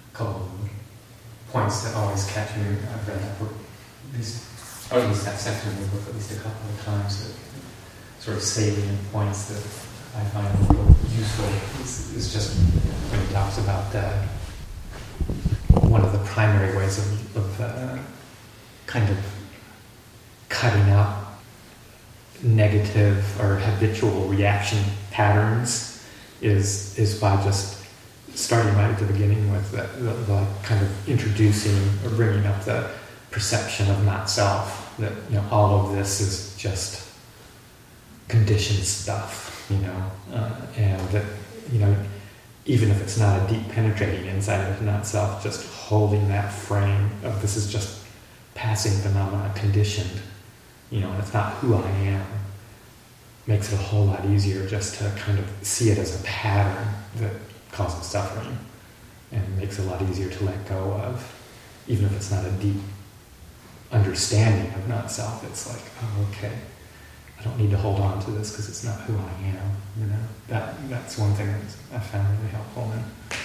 a couple of points that always catch me. I've read that book, or at least that section of the book, at least a couple of times. That sort of salient points that I find a little useful is just when he talks about one of the primary ways of kind of cutting out negative or habitual reaction patterns is by just starting right at the beginning with the kind of introducing or bringing up the perception of not self, that all of this is just conditioned stuff, and that even if it's not a deep penetrating insight of not self, just holding that frame of this is just passing phenomena, conditioned, and it's not who I am, makes it a whole lot easier just to kind of see it as a pattern that causes suffering, and makes it a lot easier to let go of, even if it's not a deep understanding of not self. It's like, oh, okay, I don't need to hold on to this because it's not who I am. That's one thing that I found really helpful. And